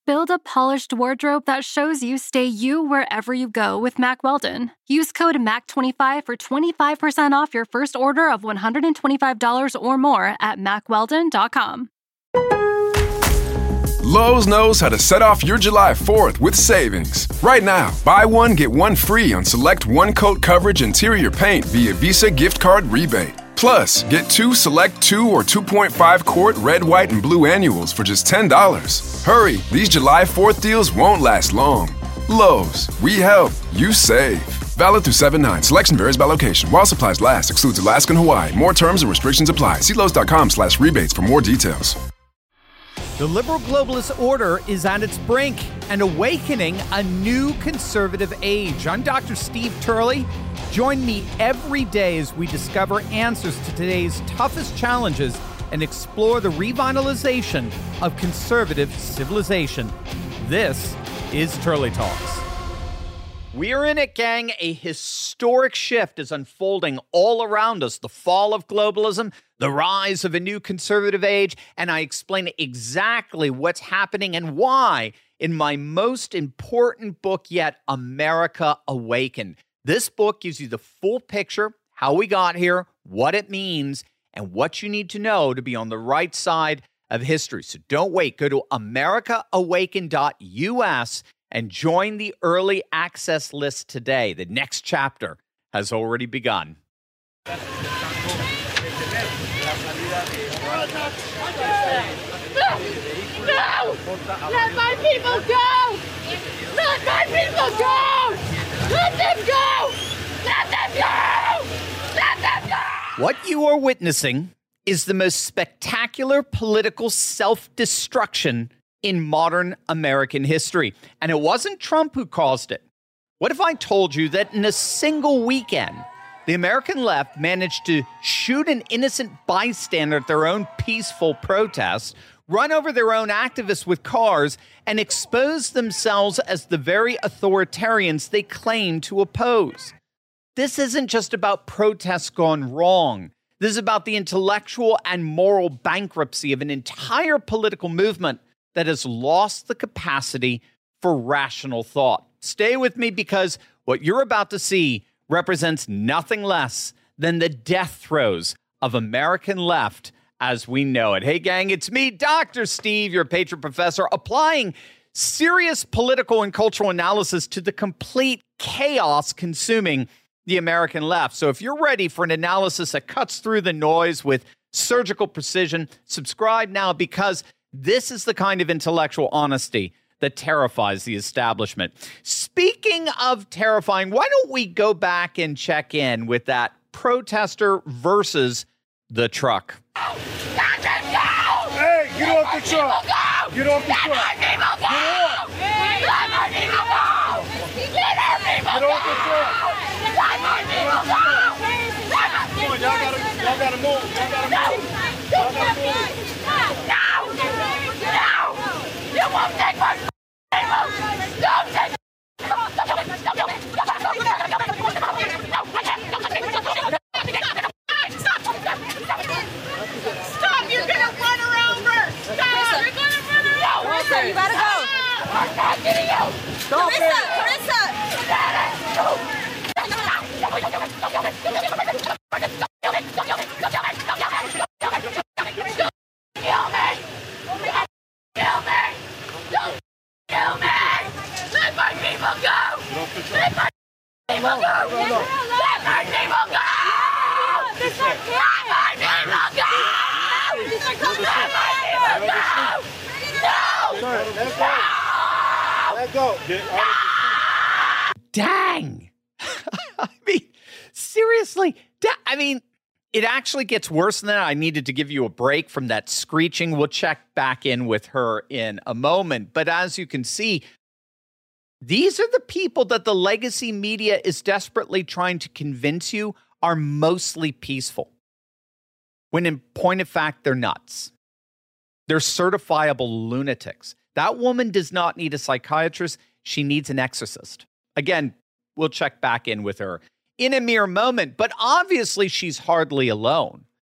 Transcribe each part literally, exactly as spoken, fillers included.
Build a polished wardrobe that shows you stay you wherever you go with Mack Weldon. Use code M A C twenty-five for twenty-five percent off your first order of one hundred twenty-five dollars or more at mack weldon dot com. Lowe's knows how to set off your July fourth with savings. Right now, buy one, get one free on select one-coat coverage interior paint via Visa gift card rebate. Plus, get two select two or two point five quart red, white, and blue annuals for just ten dollars. Hurry, these July fourth deals won't last long. Lowe's, we help, you save. Valid through seven nine. Selection varies by location. While supplies last, excludes Alaska and Hawaii. More terms and restrictions apply. See Lowe's dot com slash rebates for more details. The liberal globalist order is on its brink and awakening a new conservative age. I'm Doctor Steve Turley. Join me every day as we discover answers to today's toughest challenges and explore the revitalization of conservative civilization. This is Turley Talks. We're in it, gang. A historic shift is unfolding all around us. The fall of globalism, the rise of a new conservative age, and I explain exactly what's happening and why in my most important book yet, America Awakened. This book gives you the full picture, how we got here, what it means, and what you need to know to be on the right side of history. So don't wait. Go to america awaken dot U S and join the early access list today. The next chapter has already begun. No! Let my people go! Let my people go! Let them go! Let them go! Let them go! What you are witnessing is the most spectacular political self-destruction in modern American history. And it wasn't Trump who caused it. What if I told you that in a single weekend, the American left managed to shoot an innocent bystander at their own peaceful protest, run over their own activists with cars, and expose themselves as the very authoritarians they claim to oppose? This isn't just about protests gone wrong. This is about the intellectual and moral bankruptcy of an entire political movement that has lost the capacity for rational thought. Stay with me, because what you're about to see represents nothing less than the death throes of American left as we know it. Hey, gang, it's me, Doctor Steve, your patron professor, applying serious political and cultural analysis to the complete chaos consuming the American left. So if you're ready for an analysis that cuts through the noise with surgical precision, subscribe now, because this is the kind of intellectual honesty that terrifies the establishment. Speaking of terrifying, why don't we go back and check in with that protester versus the truck? Let them go! Hey, get off the truck! Get off the Let truck! my people go! Let my people go! Let our people Get off the truck! go! Let my people go! Let my Come people on, y'all gotta, y'all gotta move. Y'all gotta move. Y'all gotta move. No! No! You won't take my people! Don't take Stop! You're gonna run her over! Stop! You're gonna run her over! Carissa, you gotta go! I'm talking to you! Stop Carissa, it! Carissa! Kill me! Kill me! Don't kill me! Let my people go! Let my people go! Let my people go! Let my people go! Let my people go! No! Sir, let go. Let go. Get out of Dang. I mean, seriously. Da- I mean, it actually gets worse than that. I needed to give you a break from that screeching. We'll check back in with her in a moment. But as you can see, these are the people that the legacy media is desperately trying to convince you are mostly peaceful, when in point of fact, they're nuts. They're certifiable lunatics. That woman does not need a psychiatrist. She needs an exorcist. Again, we'll check back in with her in a mere moment, but obviously she's hardly alone.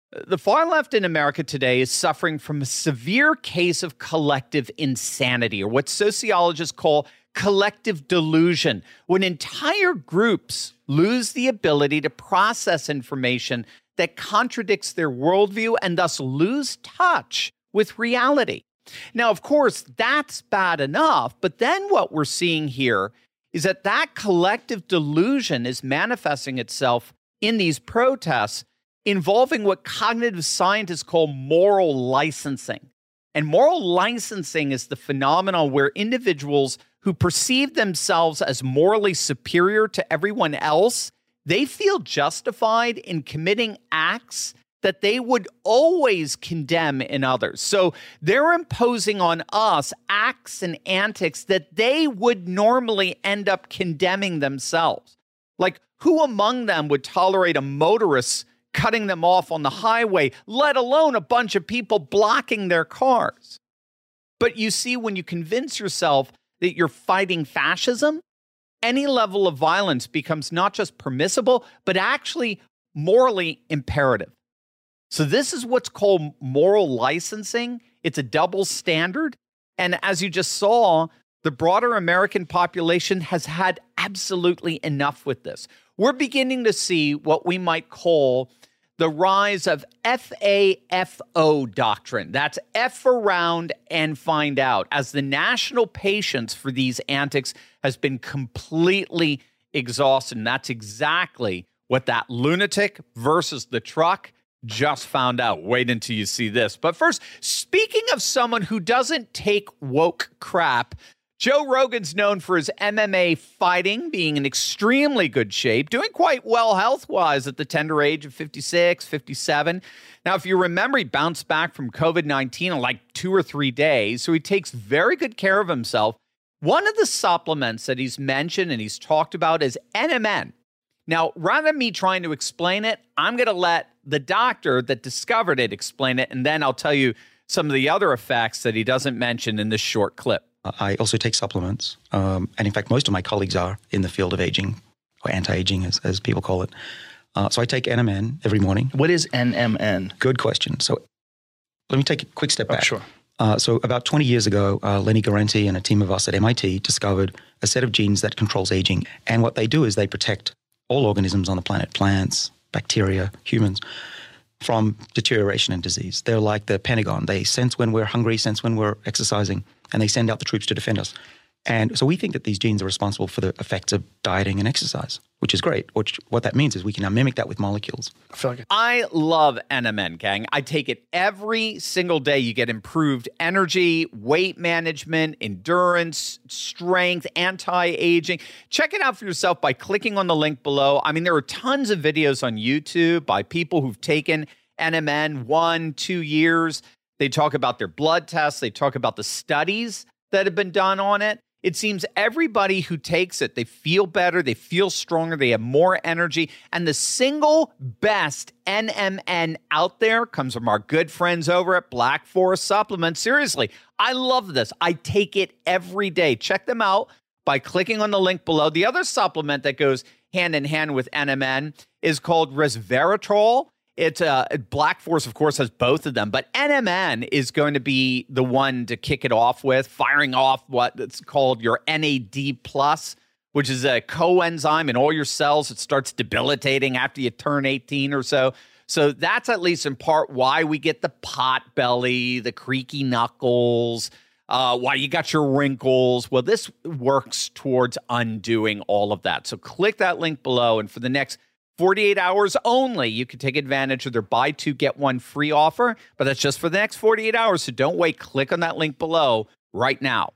The far left in America today is suffering from a severe case of collective insanity, or what sociologists call collective delusion, when entire groups lose the ability to process information that contradicts their worldview and thus lose touch with reality. Now, of course, that's bad enough, but then what we're seeing here is that that collective delusion is manifesting itself in these protests involving what cognitive scientists call moral licensing. And moral licensing is the phenomenon where individuals who perceive themselves as morally superior to everyone else, they feel justified in committing acts that they would always condemn in others. So they're imposing on us acts and antics that they would normally end up condemning themselves. Like, who among them would tolerate a motorist cutting them off on the highway, let alone a bunch of people blocking their cars? But you see, when you convince yourself that you're fighting fascism, any level of violence becomes not just permissible, but actually morally imperative. So this is what's called moral licensing. It's a double standard. And as you just saw, the broader American population has had absolutely enough with this. We're beginning to see what we might call the rise of F A F O doctrine. That's F around and find out, as the national patience for these antics has been completely exhausted. And that's exactly what that lunatic versus the truck just found out. Wait until you see this. But first, speaking of someone who doesn't take woke crap, Joe Rogan's known for his M M A fighting, being in extremely good shape, doing quite well health-wise at the tender age of fifty-six, fifty-seven. Now, if you remember, he bounced back from covid nineteen in like two or three days, so he takes very good care of himself. One of the supplements that he's mentioned and he's talked about is N M N. Now, rather than me trying to explain it, I'm going to let the doctor that discovered it explain it, and then I'll tell you some of the other effects that he doesn't mention in this short clip. I also take supplements, um, and in fact, most of my colleagues are in the field of aging, or anti-aging, as, as people call it. Uh, so I take N M N every morning. What is N M N? Good question. So let me take a quick step back. Oh, sure. Uh, so about twenty years ago, uh, Lenny Guarente and a team of us at M I T discovered a set of genes that controls aging. And what they do is they protect all organisms on the planet, plants, bacteria, humans, from deterioration and disease. They're like the Pentagon. They sense when we're hungry, sense when we're exercising, and they send out the troops to defend us. And so we think that these genes are responsible for the effects of dieting and exercise, which is great. Which, what that means is we can now mimic that with molecules. I feel like it. I love N M N, gang. I take it every single day. You get improved energy, weight management, endurance, strength, anti-aging. Check it out for yourself by clicking on the link below. I mean, there are tons of videos on YouTube by people who've taken N M N one, two years. They talk about their blood tests. They talk about the studies that have been done on it. It seems everybody who takes it, they feel better, they feel stronger, they have more energy. And the single best N M N out there comes from our good friends over at Black Forest Supplements. Seriously, I love this. I take it every day. Check them out by clicking on the link below. The other supplement that goes hand in hand with N M N is called resveratrol. It's uh, Black Forest, of course, has both of them, but N M N is going to be the one to kick it off with, firing off what's called your N A D plus, which is a coenzyme in all your cells. It starts debilitating after you turn eighteen or so. So that's at least in part why we get the pot belly, the creaky knuckles, uh, why you got your wrinkles. Well, this works towards undoing all of that. So click that link below, and for the next forty-eight hours only, you can take advantage of their buy two, get one free offer, but that's just for the next forty-eight hours, so don't wait. Click on that link below right now.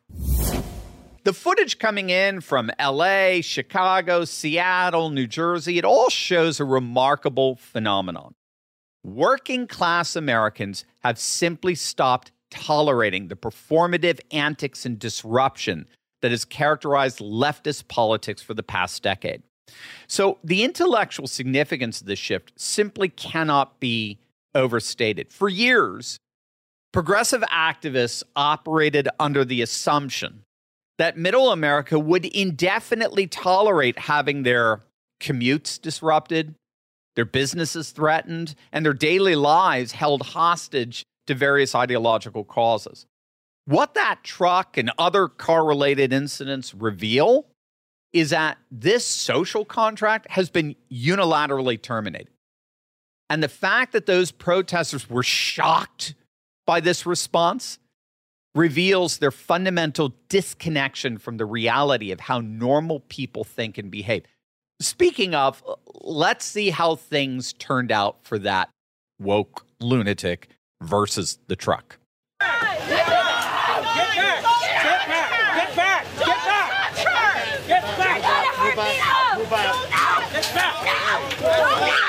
The footage coming in from L A, Chicago, Seattle, New Jersey, it all shows a remarkable phenomenon. Working class Americans have simply stopped tolerating the performative antics and disruption that has characterized leftist politics for the past decade. So the intellectual significance of this shift simply cannot be overstated. For years, progressive activists operated under the assumption that middle America would indefinitely tolerate having their commutes disrupted, their businesses threatened, and their daily lives held hostage to various ideological causes. What that truck and other car-related incidents reveal is that this social contract has been unilaterally terminated. And the fact that those protesters were shocked by this response reveals their fundamental disconnection from the reality of how normal people think and behave. Speaking of, let's see how things turned out for that woke lunatic versus the truck. Get back! Get back! Get back! Get back! Get back! Get back! Move back! Move back! Get back!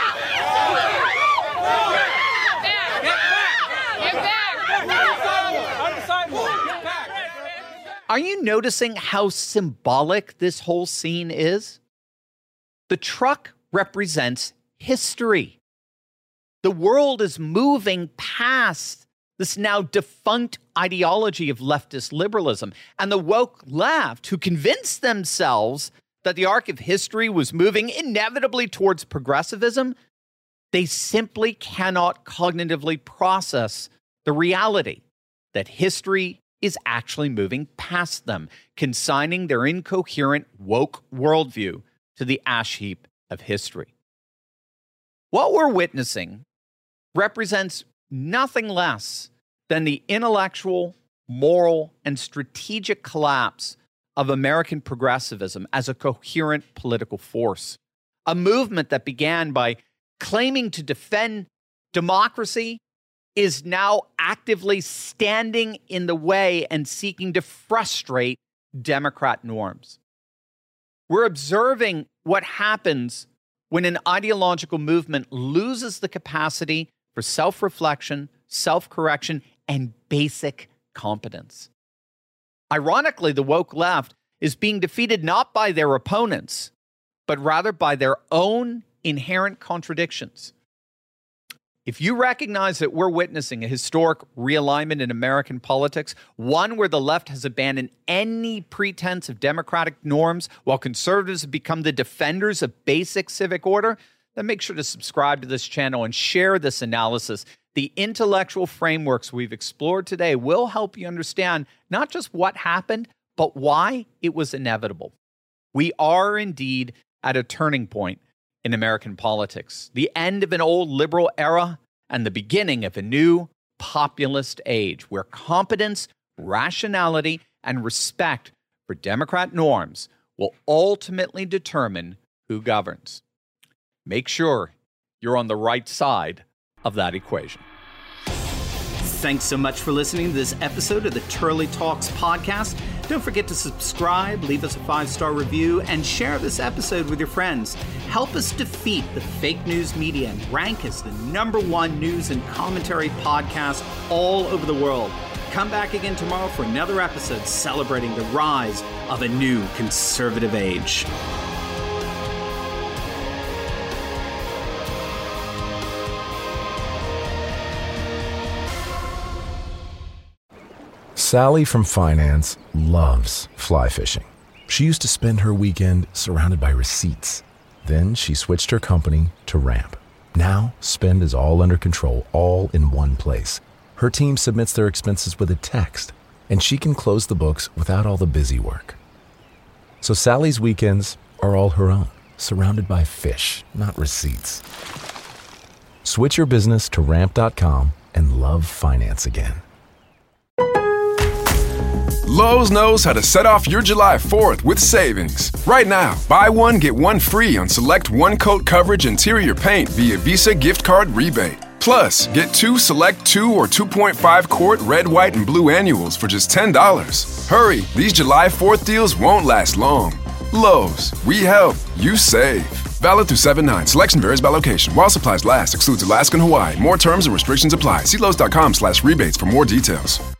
Are you noticing how symbolic this whole scene is? The truck represents history. The world is moving past this now defunct ideology of leftist liberalism. And the woke left, who convinced themselves that the arc of history was moving inevitably towards progressivism, they simply cannot cognitively process the reality that history is actually moving past them, consigning their incoherent woke worldview to the ash heap of history. What we're witnessing represents nothing less than the intellectual, moral, and strategic collapse of American progressivism as a coherent political force. A movement that began by claiming to defend democracy is now actively standing in the way and seeking to frustrate Democrat norms. We're observing what happens when an ideological movement loses the capacity for self-reflection, self-correction, and basic competence. Ironically, the woke left is being defeated not by their opponents, but rather by their own inherent contradictions. If you recognize that we're witnessing a historic realignment in American politics, one where the left has abandoned any pretense of democratic norms while conservatives have become the defenders of basic civic order, then make sure to subscribe to this channel and share this analysis. The intellectual frameworks we've explored today will help you understand not just what happened, but why it was inevitable. We are indeed at a turning point in American politics, the end of an old liberal era and the beginning of a new populist age where competence, rationality, and respect for Democrat norms will ultimately determine who governs. Make sure you're on the right side of that equation. Thanks so much for listening to this episode of the Turley Talks podcast. Don't forget to subscribe, leave us a five-star review, and share this episode with your friends. Help us defeat the fake news media and rank as the number one news and commentary podcast all over the world. Come back again tomorrow for another episode celebrating the rise of a new conservative age. Sally from finance loves fly fishing. She used to spend her weekend surrounded by receipts. Then she switched her company to Ramp. Now, spend is all under control, all in one place. Her team submits their expenses with a text, and she can close the books without all the busy work. So Sally's weekends are all her own, surrounded by fish, not receipts. Switch your business to ramp dot com and love finance again. Lowe's knows how to set off your July fourth with savings. Right now, buy one, get one free on select one-coat coverage interior paint via Visa gift card rebate. Plus, get two select two or two point five quart red, white, and blue annuals for just ten dollars. Hurry, these July fourth deals won't last long. Lowe's, we help, you save. Valid through seven nine. Selection varies by location. While supplies last, excludes Alaska and Hawaii. More terms and restrictions apply. See Lowe's dot com slash rebates for more details.